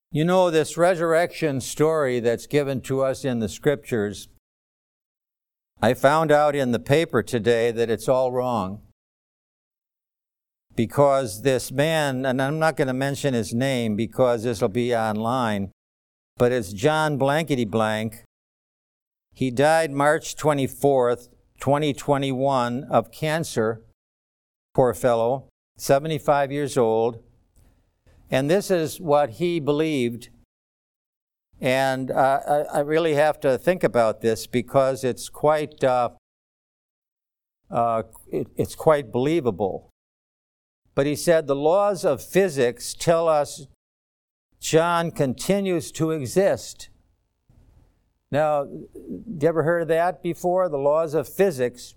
You know, this resurrection story that's given to us in the Scriptures, I found out in the paper today that it's all wrong. Because this man, and I'm not going to mention his name because this will be online, but it's John Blankety Blank. He died March 24th, 2021 of cancer, poor fellow, 75 years old. And this is what he believed. And I really have to think about this because it's quite believable. But he said the laws of physics tell us John continues to exist. Now, you ever heard of that before? The laws of physics.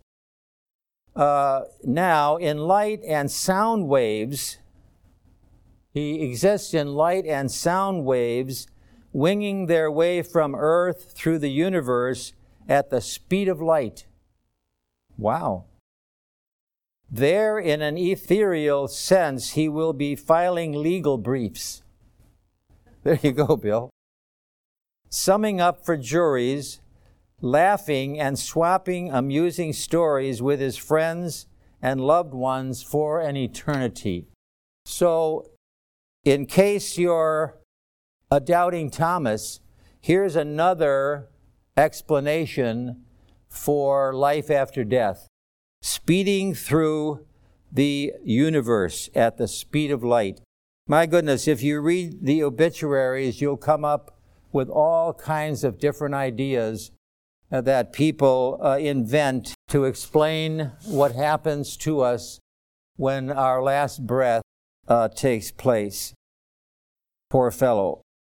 Now, in light and sound waves, he exists in light and sound waves, winging their way from Earth through the universe at the speed of light. Wow. There, in an ethereal sense, he will be filing legal briefs. There you go, Bill. Summing up for juries, laughing and swapping amusing stories with his friends and loved ones for an eternity. So, in case you're a doubting Thomas, here's another explanation for life after death. Speeding through the universe at the speed of light. My goodness, if you read the obituaries, you'll come up with all kinds of different ideas that people invent to explain what happens to us when our last breath takes place. Poor fellow.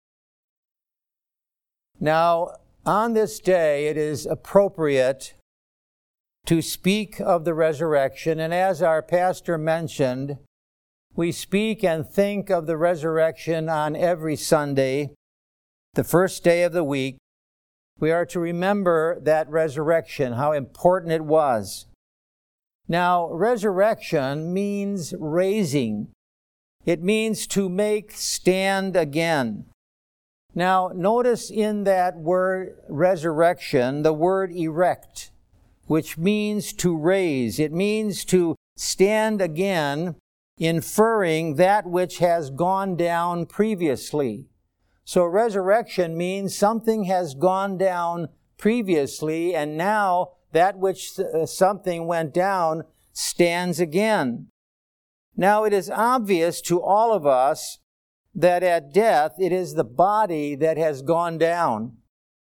Now, on this day, it is appropriate to speak of the resurrection, and as our pastor mentioned, we speak and think of the resurrection on every Sunday, the first day of the week. We are to remember that resurrection, how important it was. Now, resurrection means raising. It means to make stand again. Now, notice in that word resurrection, the word erect, which means to raise. It means to stand again, inferring that which has gone down previously. So resurrection means something has gone down previously, and now that which something went down stands again. Now it is obvious to all of us that at death it is the body that has gone down.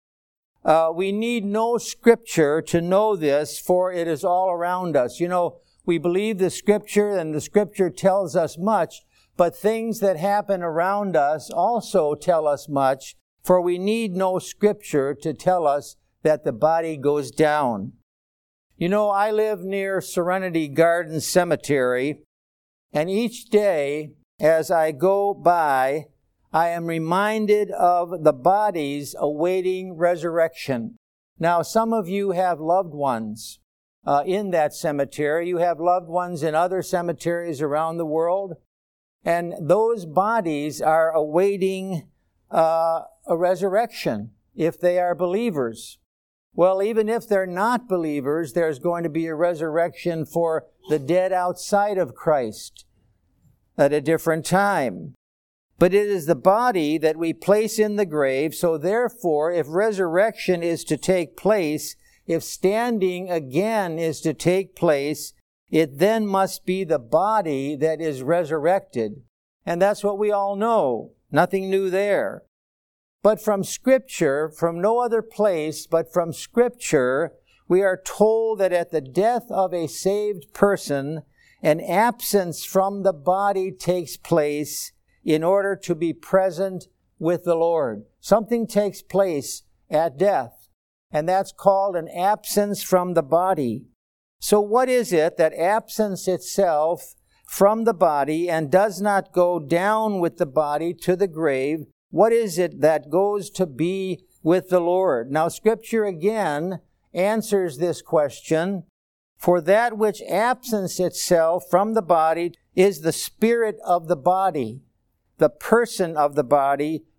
We need no scripture to know this, for it is all around us. You know, we believe the scripture, and the scripture tells us much, but things that happen around us also tell us much, for we need no scripture to tell us that the body goes down. You know, I live near Serenity Garden Cemetery, and each day as I go by, I am reminded of the bodies awaiting resurrection. Now, some of you have loved ones in that cemetery. You have loved ones in other cemeteries around the world. And those bodies are awaiting a resurrection if they are believers. Well, even if they're not believers, there's going to be a resurrection for the dead outside of Christ at a different time. But it is the body that we place in the grave, so therefore, if resurrection is to take place, if standing again is to take place, it then must be the body that is resurrected. And that's what we all know. Nothing new there. But from Scripture, from no other place, but from Scripture, we are told that at the death of a saved person, an absence from the body takes place in order to be present with the Lord. Something takes place at death, and that's called an absence from the body. So what is it that absents itself from the body and does not go down with the body to the grave? What is it that goes to be with the Lord? Now, Scripture again answers this question. For that which absents itself from the body is the spirit of the body, the person of the body,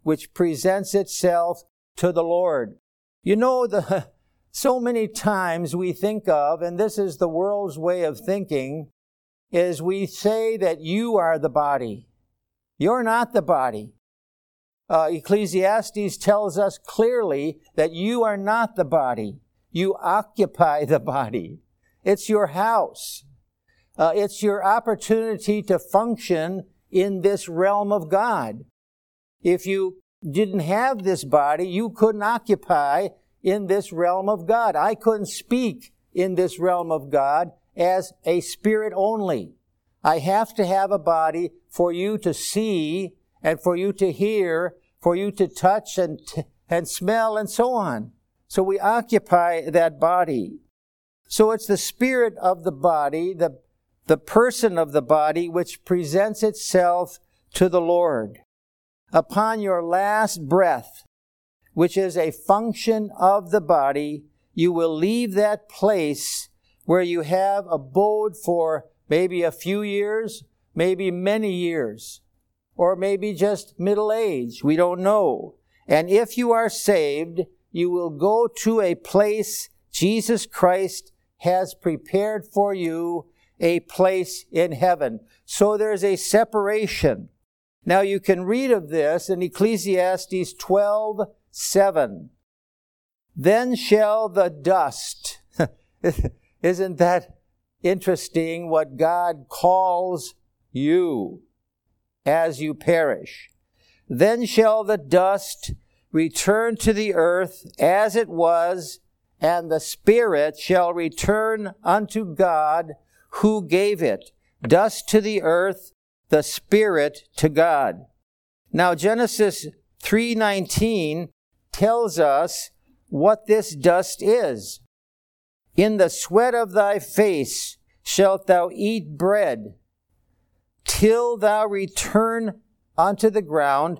which presents itself to the Lord. You know, so many times we think of, and this is the world's way of thinking, is we say that you are the body. You're not the body. Ecclesiastes tells us clearly that you are not the body. You occupy the body. It's your house. It's your opportunity to function in this realm of God. If you didn't have this body, you couldn't occupy in this realm of God. I couldn't speak in this realm of God as a spirit only. I have to have a body for you to see and for you to hear, for you to touch and smell and so on. So we occupy that body. So it's the spirit of the body, the person of the body, which presents itself to the Lord. Upon your last breath, which is a function of the body, you will leave that place where you have abode for maybe a few years, maybe many years, or maybe just middle age. We don't know. And if you are saved, you will go to a place Jesus Christ has prepared for you, a place in heaven. So there's a separation. Now you can read of this in Ecclesiastes 12:7. Then shall the dust. Isn't that interesting what God calls you as you perish? Then shall the dust return to the earth as it was, and the spirit shall return unto God who gave it. Dust to the earth, the spirit to God. Now Genesis 3:19 tells us what this dust is. In the sweat of thy face shalt thou eat bread, till thou return unto the ground.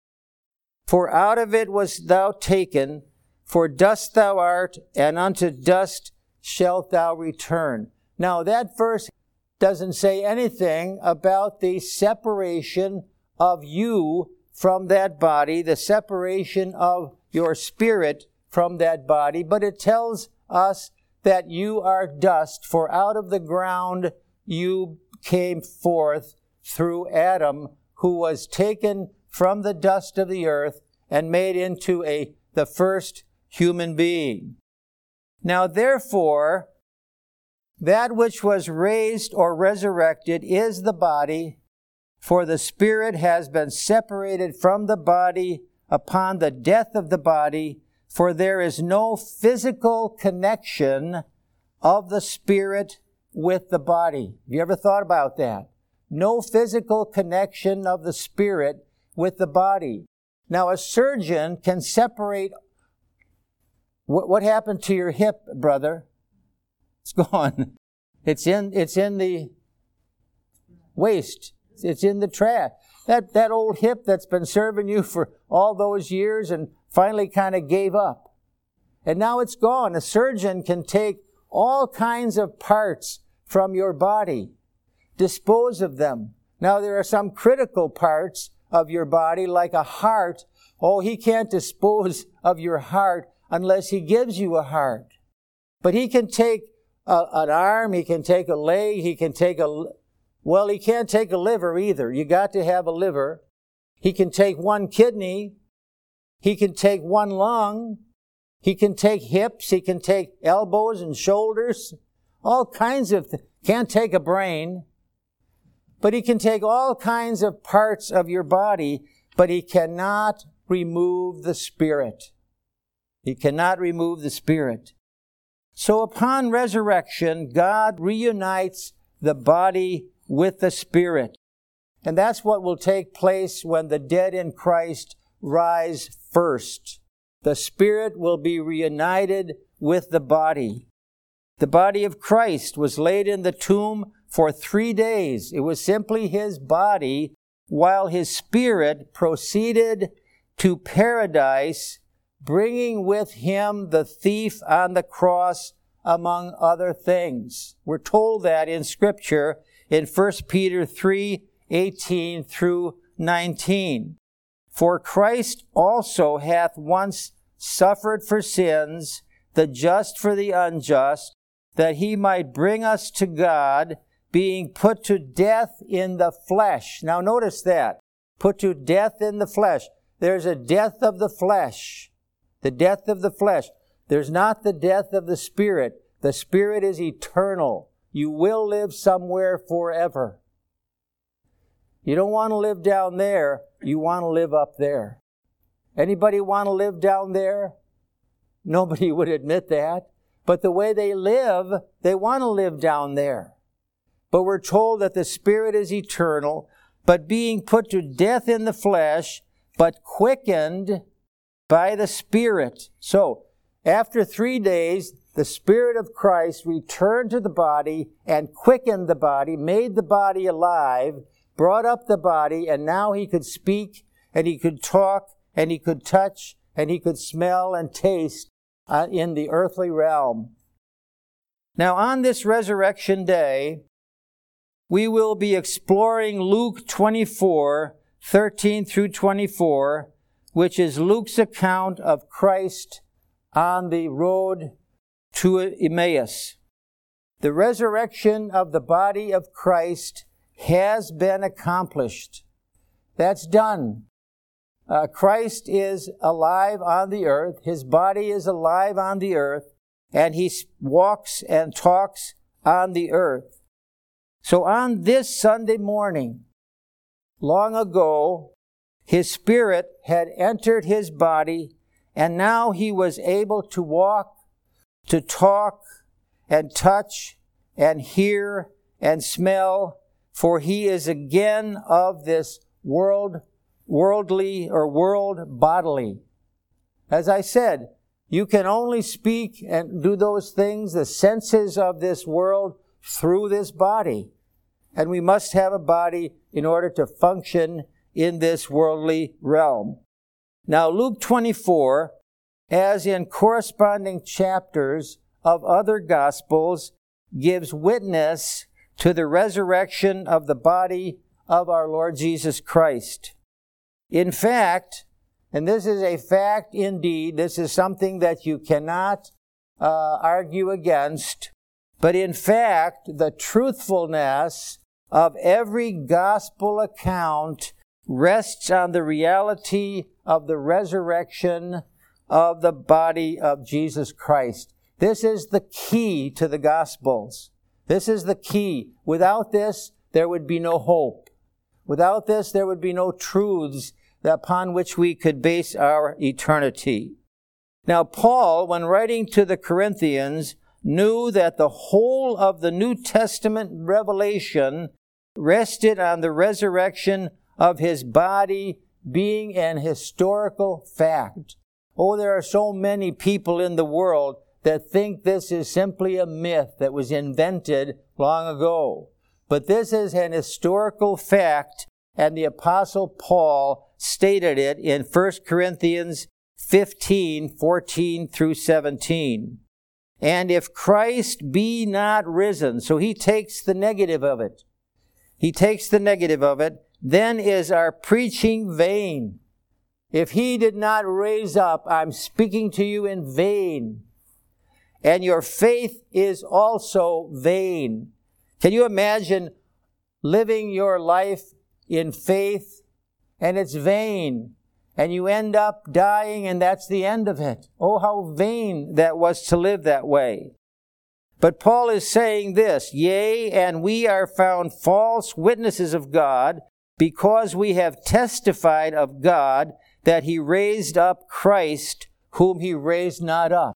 For out of it wast thou taken, for dust thou art, and unto dust shalt thou return. Now that verse doesn't say anything about the separation of you from that body, the separation of your spirit from that body, but it tells us that you are dust, for out of the ground you came forth through Adam, who was taken from the dust of the earth and made into the first human being. Now therefore, that which was raised or resurrected is the body, for the spirit has been separated from the body upon the death of the body, for there is no physical connection of the spirit with the body. Have you ever thought about that? No physical connection of the spirit with the body. Now a surgeon can separate. What happened to your hip, brother? It's gone. It's in the waste. It's in the trash. That old hip that's been serving you for all those years and finally kind of gave up. And now it's gone. A surgeon can take all kinds of parts from your body, dispose of them. Now there are some critical parts of your body, like a heart. Oh, he can't dispose of your heart unless he gives you a heart. But he can take an arm, he can take a leg, he can't take a liver either. You got to have a liver. He can take one kidney. He can take one lung. He can take hips. He can take elbows and shoulders. All kinds of things. Can't take a brain. But he can take all kinds of parts of your body, but he cannot remove the spirit. He cannot remove the spirit. So upon resurrection, God reunites the body with the spirit. And that's what will take place when the dead in Christ rise first. The spirit will be reunited with the body. The body of Christ was laid in the tomb for 3 days. It was simply his body, while his spirit proceeded to paradise, bringing with him the thief on the cross, among other things. We're told that in Scripture in 1 Peter 3:18 through 19. For Christ also hath once suffered for sins, the just for the unjust, that he might bring us to God, being put to death in the flesh. Now notice that. Put to death in the flesh. There's a death of the flesh. The death of the flesh. There's not the death of the spirit. The spirit is eternal. You will live somewhere forever. You don't want to live down there. You want to live up there. Anybody want to live down there? Nobody would admit that. But the way they live, they want to live down there. But we're told that the spirit is eternal, but being put to death in the flesh, but quickened by the Spirit. So, after 3 days, the Spirit of Christ returned to the body and quickened the body, made the body alive, brought up the body, and now he could speak, and he could talk, and he could touch, and he could smell and taste in the earthly realm. Now, on this resurrection day, we will be exploring Luke 24, 13 through 24, which is Luke's account of Christ on the road to Emmaus. The resurrection of the body of Christ has been accomplished. That's done. Christ is alive on the earth. His body is alive on the earth, and he walks and talks on the earth. So on this Sunday morning, long ago, his spirit had entered his body, and now he was able to walk, to talk, and touch, and hear, and smell, for he is again of this world bodily. As I said, you can only speak and do those things, the senses of this world, through this body. And we must have a body in order to function in this worldly realm. Now, Luke 24, as in corresponding chapters of other Gospels, gives witness to the resurrection of the body of our Lord Jesus Christ. In fact, and this is a fact indeed, this is something that you cannot argue against, but in fact, the truthfulness of every gospel account rests on the reality of the resurrection of the body of Jesus Christ. This is the key to the Gospels. This is the key. Without this, there would be no hope. Without this, there would be no truths upon which we could base our eternity. Now, Paul, when writing to the Corinthians, knew that the whole of the New Testament revelation rested on the resurrection of his body being an historical fact. Oh, there are so many people in the world that think this is simply a myth that was invented long ago. But this is an historical fact, and the Apostle Paul stated it in 1 Corinthians 15, 14 through 17. And if Christ be not risen, so he takes the negative of it. He takes the negative of it, then is our preaching vain. If he did not raise up, I'm speaking to you in vain. And your faith is also vain. Can you imagine living your life in faith and it's vain? And you end up dying and that's the end of it. Oh, how vain that was to live that way. But Paul is saying this, yea, and we are found false witnesses of God, because we have testified of God that he raised up Christ, whom he raised not up.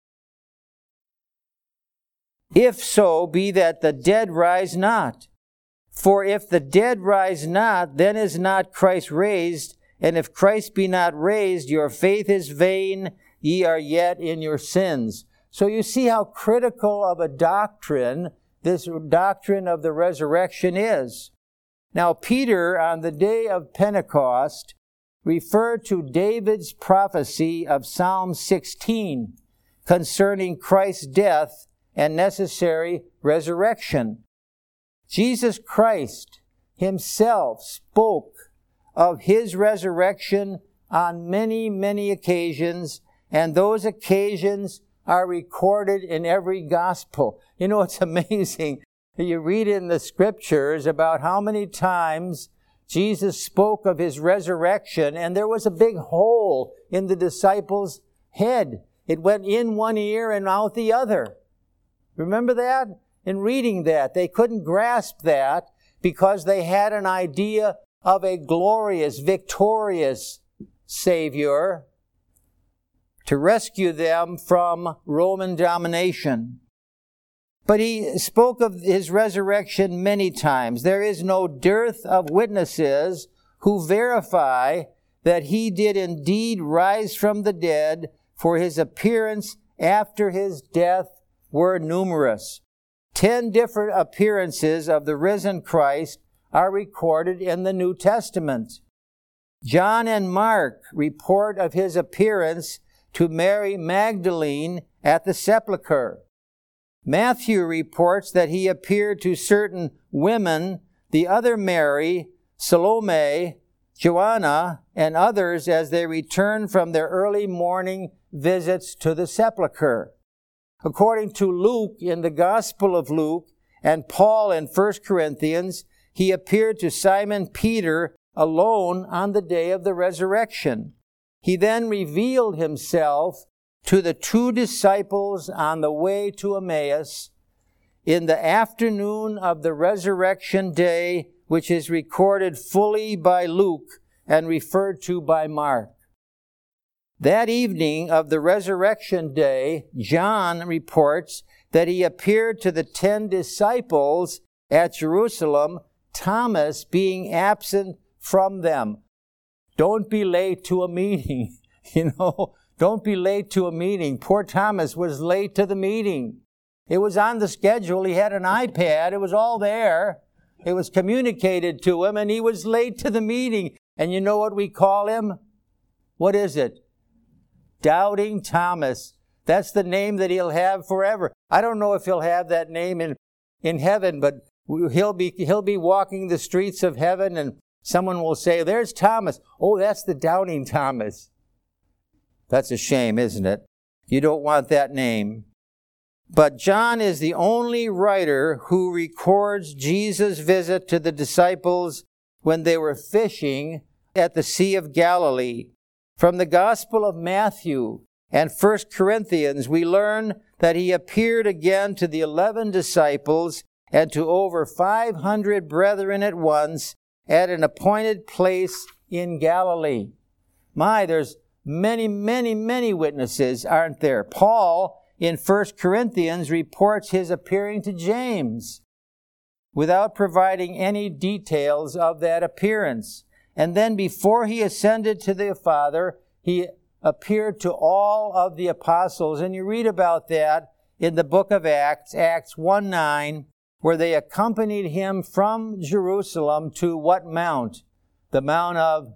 If so be that the dead rise not. For if the dead rise not, then is not Christ raised. And if Christ be not raised, your faith is vain, ye are yet in your sins. So you see how critical of a doctrine this doctrine of the resurrection is. Now, Peter, on the day of Pentecost, referred to David's prophecy of Psalm 16 concerning Christ's death and necessary resurrection. Jesus Christ himself spoke of his resurrection on many, many occasions, and those occasions are recorded in every gospel. You know, it's amazing. You read in the scriptures about how many times Jesus spoke of his resurrection, and there was a big hole in the disciples' head. It went in one ear and out the other. Remember that? In reading that, they couldn't grasp that because they had an idea of a glorious, victorious Savior to rescue them from Roman domination. But he spoke of his resurrection many times. There is no dearth of witnesses who verify that he did indeed rise from the dead, for his appearance after his death were numerous. 10 different appearances of the risen Christ are recorded in the New Testament. John and Mark report of his appearance to Mary Magdalene at the sepulchre. Matthew reports that he appeared to certain women, the other Mary, Salome, Joanna, and others as they returned from their early morning visits to the sepulchre. According to Luke in the Gospel of Luke and Paul in 1 Corinthians, he appeared to Simon Peter alone on the day of the resurrection. He then revealed himself to the 2 disciples on the way to Emmaus in the afternoon of the resurrection day, which is recorded fully by Luke and referred to by Mark. That evening of the resurrection day, John reports that he appeared to the 10 disciples at Jerusalem, Thomas being absent from them. Don't be late to a meeting, Don't be late to a meeting. Poor Thomas was late to the meeting. It was on the schedule. He had an iPad. It was all there. It was communicated to him, and he was late to the meeting. And you know what we call him? What is it? Doubting Thomas. That's the name that he'll have forever. I don't know if he'll have that name in heaven, but he'll be walking the streets of heaven, and someone will say, "There's Thomas." Oh, that's the doubting Thomas. That's a shame, isn't it? You don't want that name. But John is the only writer who records Jesus' visit to the disciples when they were fishing at the Sea of Galilee. From the Gospel of Matthew and 1 Corinthians, we learn that he appeared again to the 11 disciples and to over 500 brethren at once at an appointed place in Galilee. There's many, many, many witnesses, aren't there? Paul, in 1 Corinthians, reports his appearing to James without providing any details of that appearance. And then before he ascended to the Father, he appeared to all of the apostles. And you read about that in the book of Acts, Acts 1:9, where they accompanied him from Jerusalem to what mount? The Mount of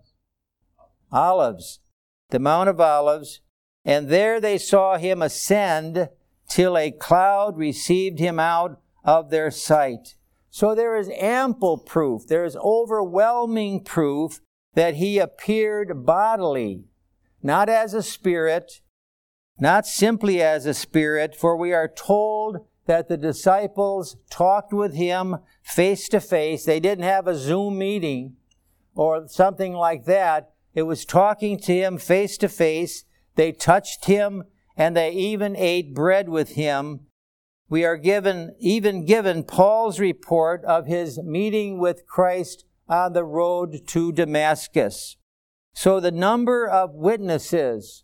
Olives. The Mount of Olives, and there they saw him ascend till a cloud received him out of their sight. So there is ample proof, there is overwhelming proof that he appeared bodily, not as a spirit, not simply as a spirit, for we are told that the disciples talked with him face to face. They didn't have a Zoom meeting or something like that. It was talking to him face to face. They touched him, and they even ate bread with him. We are given Paul's report of his meeting with Christ on the road to Damascus. So the number of witnesses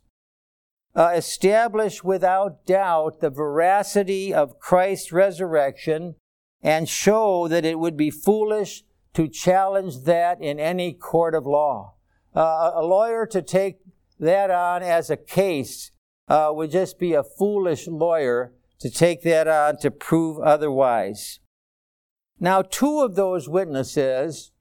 establish without doubt the veracity of Christ's resurrection and show that it would be foolish to challenge that in any court of law. A lawyer to take that on as a case would just be a foolish lawyer to take that on to prove otherwise. Now, 2 of those witnesses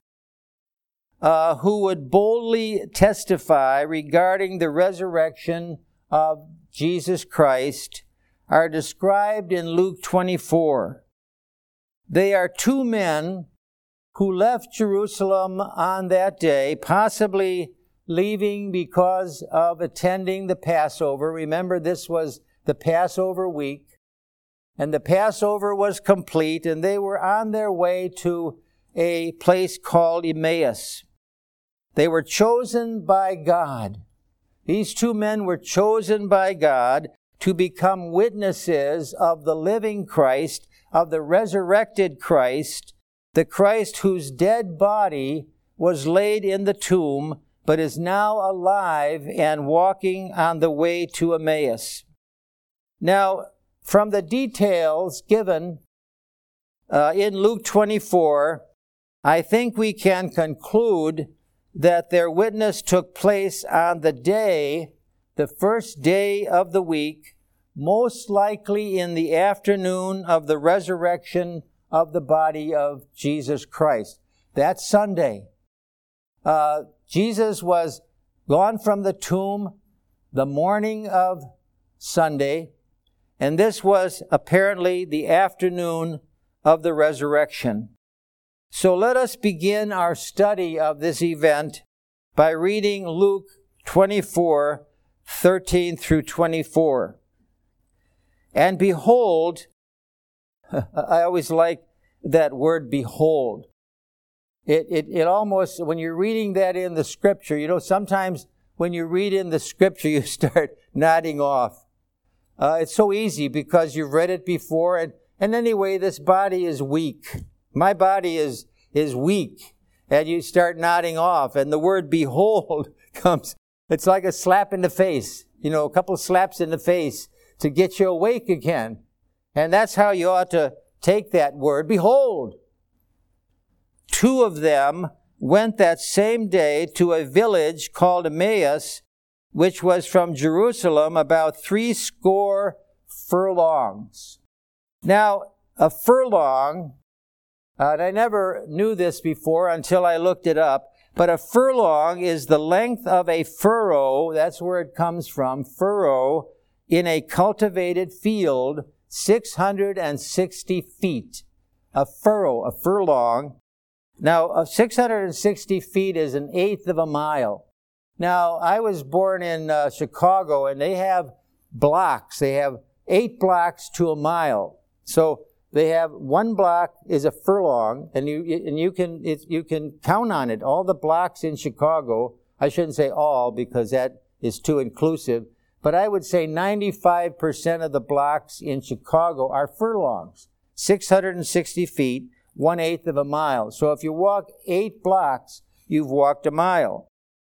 who would boldly testify regarding the resurrection of Jesus Christ are described in Luke 24. They are 2 men who left Jerusalem on that day, possibly leaving because of attending the Passover. Remember, this was the Passover week, and the Passover was complete, and they were on their way to a place called Emmaus. They were chosen by God. These two men were chosen by God to become witnesses of the living Christ, of the resurrected Christ, the Christ whose dead body was laid in the tomb, but is now alive and walking on the way to Emmaus. Now, from the details given in Luke 24, I think we can conclude that their witness took place on the day, the first day of the week, most likely in the afternoon of the resurrection of the body of Jesus Christ. That's Sunday. Jesus was gone from the tomb the morning of Sunday, and this was apparently the afternoon of the resurrection. So let us begin our study of this event by reading Luke 24, 13 through 24. And behold, I always like that word behold. It almost, when you're reading that in the Scripture, sometimes when you read in the Scripture, you start nodding off. It's so easy because you've read it before, and anyway, this body is weak. My body is weak, and you start nodding off, and the word behold comes. It's like a slap in the face, a couple of slaps in the face to get you awake again. And that's how you ought to take that word, behold. Two of them went that same day to a village called Emmaus, which was from Jerusalem about 80 furlongs. Now, a furlong, and I never knew this before until I looked it up, but a furlong is the length of a furrow, that's where it comes from, furrow, in a cultivated field, 660 feet. A furrow, a furlong. Now, 660 feet is an eighth of a mile. Now, I was born in Chicago, and they have blocks. They have 8 blocks to a mile. So they have 1 block is a furlong, and you can count on it. All the blocks in Chicago, I shouldn't say all because that is too inclusive, but I would say 95% of the blocks in Chicago are furlongs, 660 feet, 1/8 of a mile. So if you walk 8 blocks, you've walked a mile.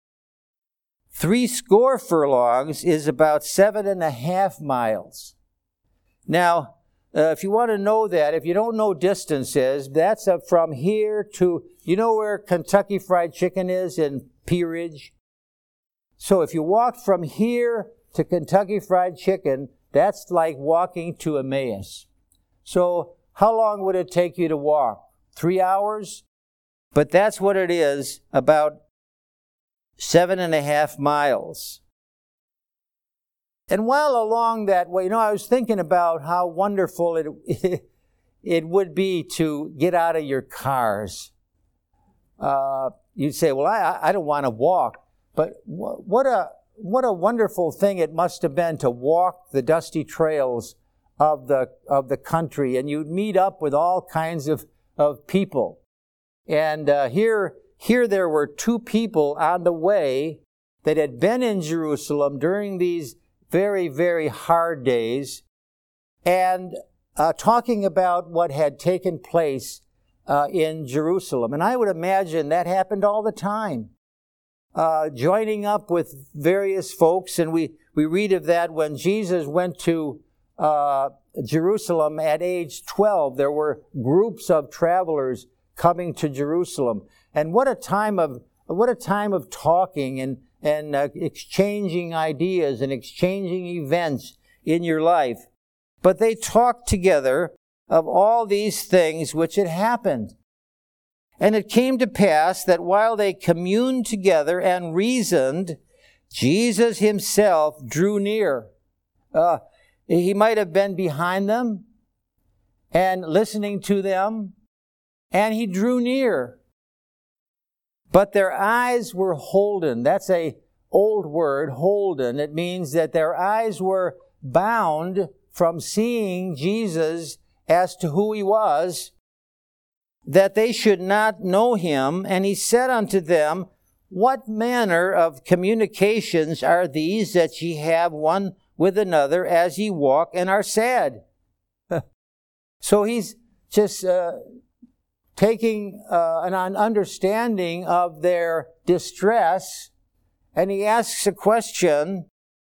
80 furlongs is about 7.5 miles. Now, if you want to know that, if you don't know distances, that's from here to, where Kentucky Fried Chicken is in Peerage? So if you walk from here to Kentucky Fried Chicken, that's like walking to Emmaus. So how long would it take you to walk? 3 hours? But that's what it is, about 7.5 miles. And while along that way, I was thinking about how wonderful it would be to get out of your cars. You'd say, well, I don't want to walk. But what a wonderful thing it must have been to walk the dusty trails of the country. And you'd meet up with all kinds of people. And here there were 2 people on the way that had been in Jerusalem during these very, very hard days, and talking about what had taken place in Jerusalem. And I would imagine that happened all the time. Joining up with various folks, and we read of that when Jesus went to Jerusalem at age 12. There were groups of travelers coming to Jerusalem. And what a time of talking and exchanging ideas and exchanging events in your life. But they talked together of all these things which had happened. And it came to pass that while they communed together and reasoned, Jesus himself drew near. He might have been behind them and listening to them, and he drew near. But their eyes were holden. That's a old word, holden. It means that their eyes were bound from seeing Jesus as to who he was, that they should not know him. And he said unto them, What manner of communications are these that ye have one with another as ye walk and are sad? So he's just taking an understanding of their distress, and he asks a question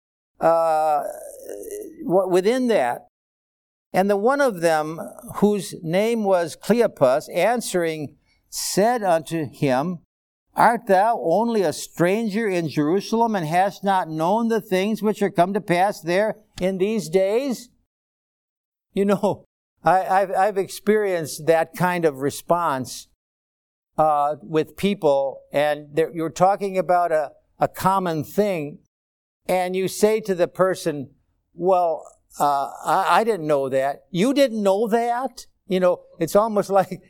within that. And the one of them, whose name was Cleopas, answering, said unto him, Art thou only a stranger in Jerusalem, and hast not known the things which are come to pass there in these days? You know, I've experienced that kind of response with people, and you're talking about a common thing, and you say to the person, well, I didn't know that. You didn't know that? You know, it's almost like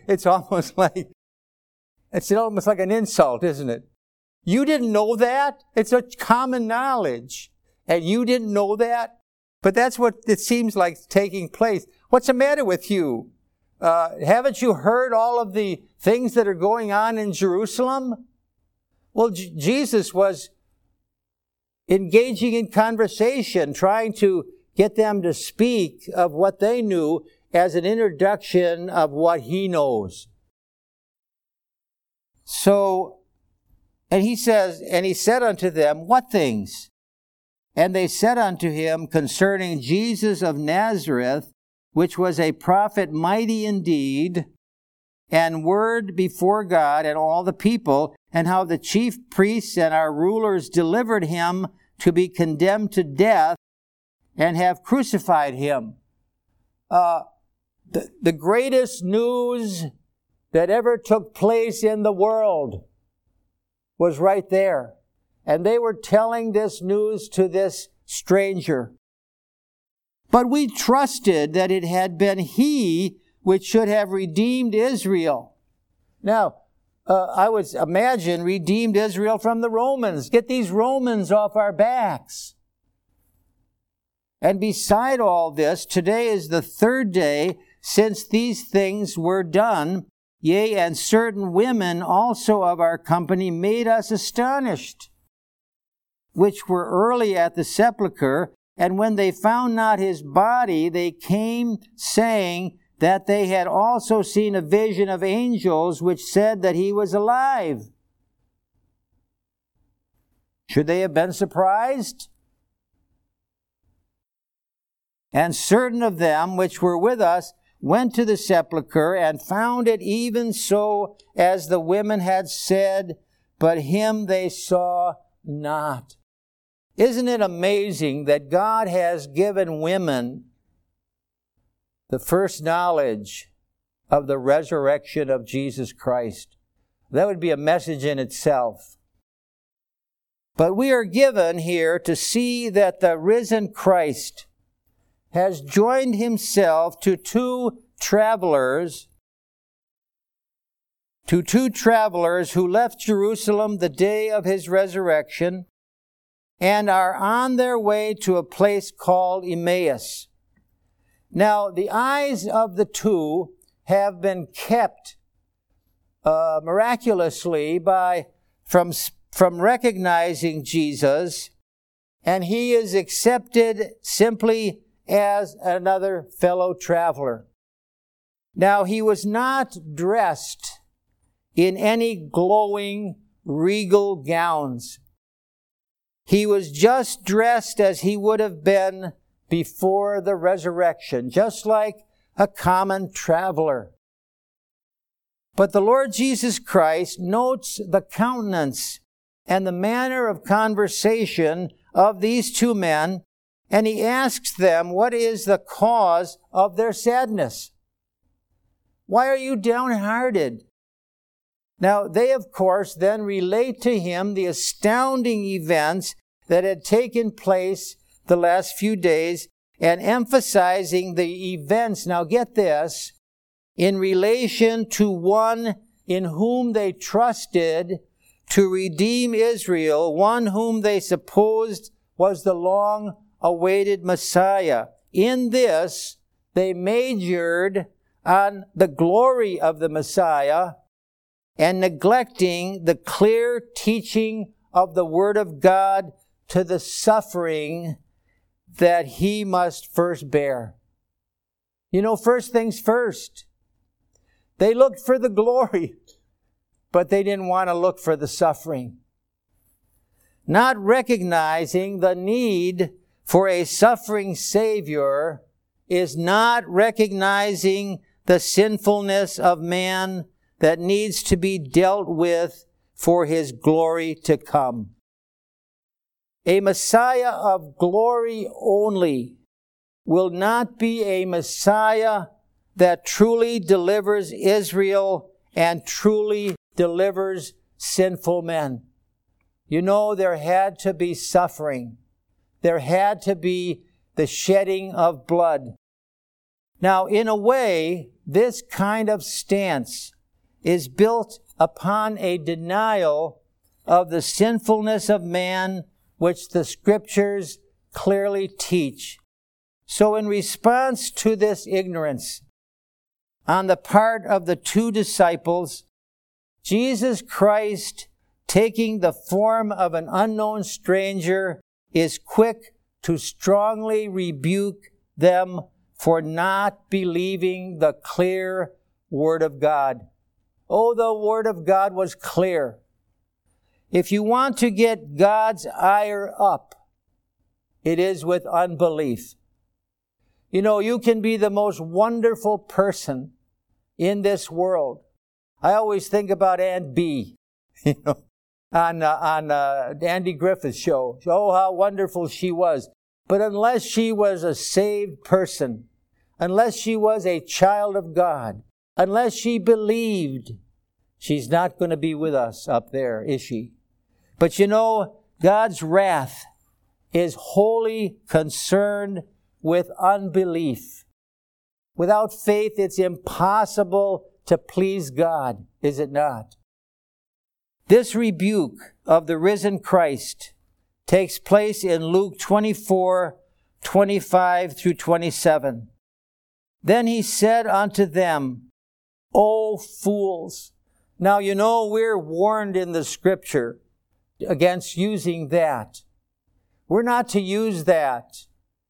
an insult, isn't it? You didn't know that? It's a common knowledge. And you didn't know that? But that's what it seems like taking place. What's the matter with you? Haven't you heard all of the things that are going on in Jerusalem? Well, Jesus was engaging in conversation, trying to get them to speak of what they knew as an introduction of what he knows. So, and he said unto them, What things? And they said unto him concerning Jesus of Nazareth, which was a prophet mighty in deed, and word before God and all the people, and how the chief priests and our rulers delivered him to be condemned to death, and have crucified him. The greatest news that ever took place in the world was right there. And they were telling this news to this stranger. But we trusted that it had been he which should have redeemed Israel. Now, I would imagine redeemed Israel from the Romans. Get these Romans off our backs. And beside all this, today is the third day since these things were done. Yea, and certain women also of our company made us astonished, which were early at the sepulchre. And when they found not his body, they came saying that they had also seen a vision of angels, which said that he was alive. Should they have been surprised? And certain of them which were with us went to the sepulchre and found it even so as the women had said, but him they saw not. Isn't it amazing that God has given women the first knowledge of the resurrection of Jesus Christ? That would be a message in itself. But we are given here to see that the risen Christ has joined himself to two travelers who left Jerusalem the day of his resurrection and are on their way to a place called Emmaus. Now, the eyes of the two have been kept miraculously from recognizing Jesus, and he is accepted simply as another fellow traveler. Now, he was not dressed in any glowing, regal gowns. He was just dressed as he would have been before the resurrection, just like a common traveler. But the Lord Jesus Christ notes the countenance and the manner of conversation of these two men, and he asks them, what is the cause of their sadness? Why are you downhearted? Now, they, of course, then relate to him the astounding events that had taken place the last few days, and emphasizing the events, now get this, in relation to one in whom they trusted to redeem Israel, one whom they supposed was the long-awaited Messiah. In this, they majored on the glory of the Messiah and neglecting the clear teaching of the Word of God to the suffering that he must first bear. You know, first things first. They looked for the glory, but they didn't want to look for the suffering. Not recognizing the need for a suffering Savior is not recognizing the sinfulness of man that needs to be dealt with for his glory to come. A Messiah of glory only will not be a Messiah that truly delivers Israel and truly delivers sinful men. You know, there had to be suffering. There had to be the shedding of blood. Now, in a way, this kind of stance is built upon a denial of the sinfulness of man, which the Scriptures clearly teach. So in response to this ignorance on the part of the two disciples, Jesus Christ, taking the form of an unknown stranger, is quick to strongly rebuke them for not believing the clear Word of God. Oh, the Word of God was clear. If you want to get God's ire up, it is with unbelief. You know, you can be the most wonderful person in this world. I always think about Aunt Bee, on Andy Griffith's show. Oh, how wonderful she was. But unless she was a saved person, unless she was a child of God, unless she believed, she's not going to be with us up there, is she? But you know, God's wrath is wholly concerned with unbelief. Without faith, it's impossible to please God, is it not? This rebuke of the risen Christ takes place in Luke 24:25 through 27. Then he said unto them, O fools. Now, you know, we're warned in the Scripture against using that. We're not to use that.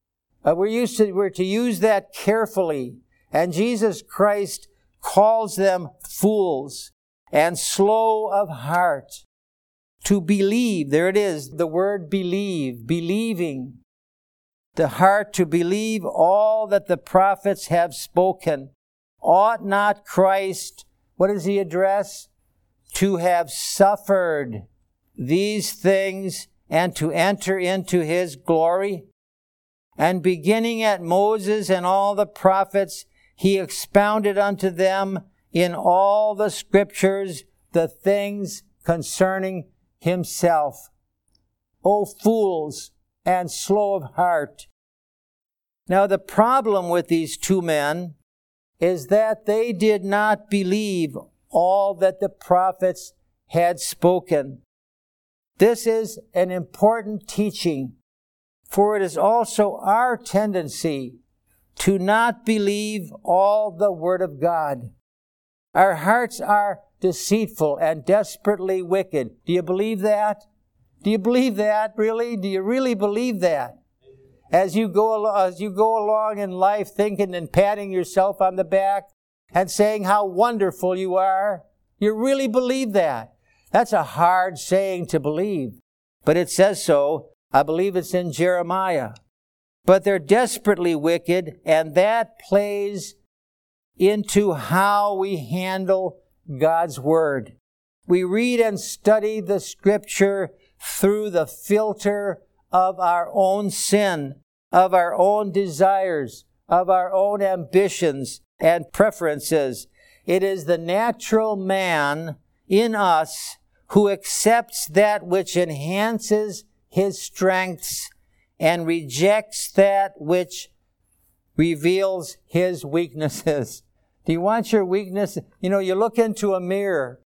We're to use that carefully. And Jesus Christ calls them fools and slow of heart to believe. There it is, the word believe, believing. The heart to believe all that the prophets have spoken. Ought not Christ, what does he address? To have suffered these things and to enter into his glory? And beginning at Moses and all the prophets, he expounded unto them in all the Scriptures the things concerning himself. O fools and slow of heart. Now the problem with these two men is that they did not believe all that the prophets had spoken. This is an important teaching, for it is also our tendency to not believe all the Word of God. Our hearts are deceitful and desperately wicked. Do you believe that? Do you believe that, really? Do you really believe that? As you go along in life thinking and patting yourself on the back and saying how wonderful you are, you really believe that? That's a hard saying to believe, but it says so. I believe it's in Jeremiah. But they're desperately wicked, and that plays into how we handle God's Word. We read and study the Scripture through the filter of our own sin, of our own desires, of our own ambitions and preferences. It is the natural man in us who accepts that which enhances his strengths and rejects that which reveals his weaknesses. Do you want your weakness? You know, you look into a mirror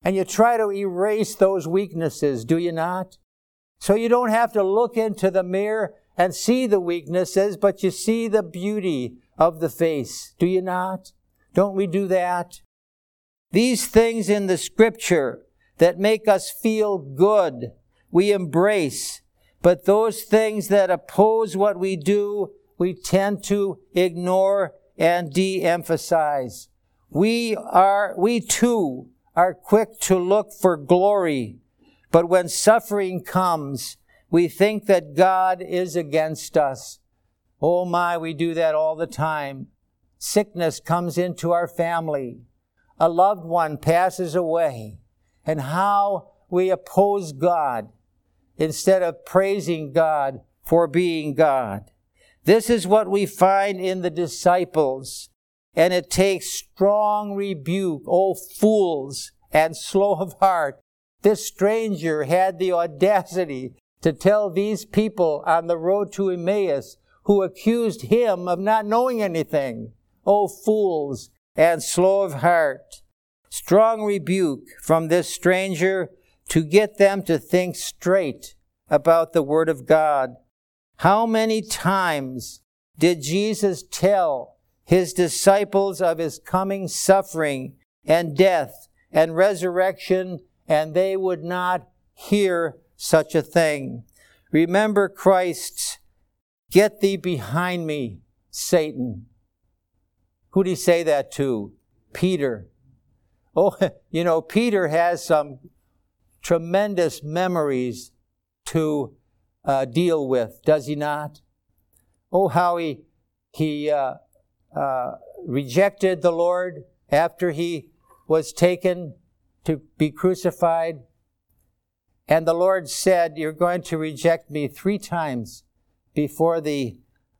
And you try to erase those weaknesses, do you not? So you don't have to look into the mirror and see the weaknesses, but you see the beauty of the face, do you not? Don't we do that? These things in the Scripture that make us feel good, we embrace. But those things that oppose what we do, we tend to ignore and de-emphasize. We too are quick to look for glory. But when suffering comes, we think that God is against us. Oh my, we do that all the time. Sickness comes into our family. A loved one passes away. And how we oppose God instead of praising God for being God. This is what we find in the disciples. And it takes strong rebuke, O fools and slow of heart. This stranger had the audacity to tell these people on the road to Emmaus who accused him of not knowing anything. O fools and slow of heart. Strong rebuke from this stranger to get them to think straight about the Word of God. How many times did Jesus tell his disciples of his coming suffering and death and resurrection, and they would not hear such a thing? Remember Christ's, "Get thee behind me, Satan." Who did he say that to? Peter. Oh, you know, Peter has some tremendous memories to deal with, does he not? Oh, how he rejected the Lord after he was taken to be crucified. And the Lord said, "You're going to reject me 3 times before the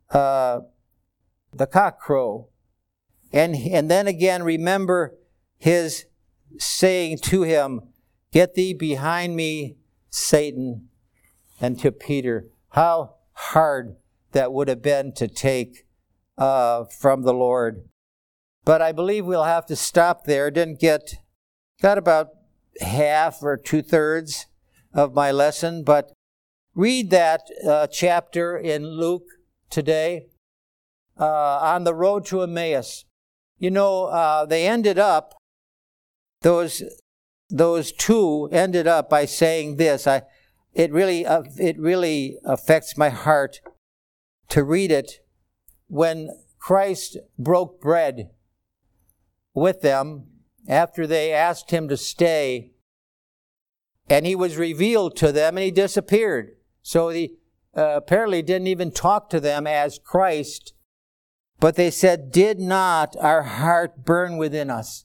cock crow." And then again, remember his saying to him, "Get thee behind me, Satan," and to Peter. How hard that would have been to take from the Lord. But I believe we'll have to stop there. Got about half or 2/3 of my lesson, but read that chapter in Luke today on the road to Emmaus. You know, they ended up, those two ended up by saying this. It really affects my heart to read it. When Christ broke bread with them after they asked him to stay, and he was revealed to them and he disappeared. So he apparently didn't even talk to them as Christ, but they said, "Did not our heart burn within us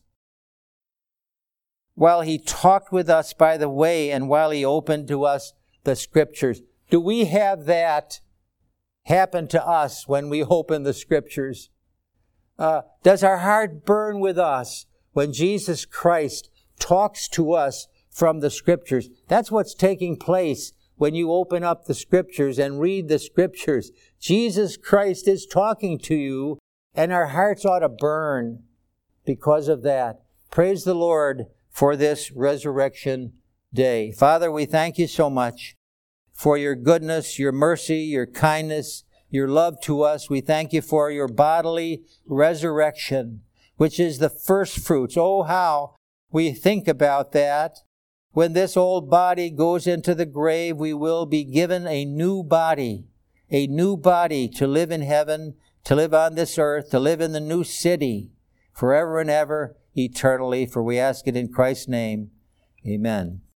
while he talked with us by the way and while he opened to us the Scriptures?" Do we have that happen to us when we open the Scriptures? Does our heart burn with us when Jesus Christ talks to us from the Scriptures? That's what's taking place when you open up the Scriptures and read the Scriptures. Jesus Christ is talking to you, and our hearts ought to burn because of that. Praise the Lord for this resurrection day. Father, we thank you so much for your goodness, your mercy, your kindness, your love to us. We thank you for your bodily resurrection, which is the first fruits. Oh, how we think about that. When this old body goes into the grave, we will be given a new body to live in heaven, to live on this earth, to live in the new city forever and ever, eternally. For we ask it in Christ's name. Amen.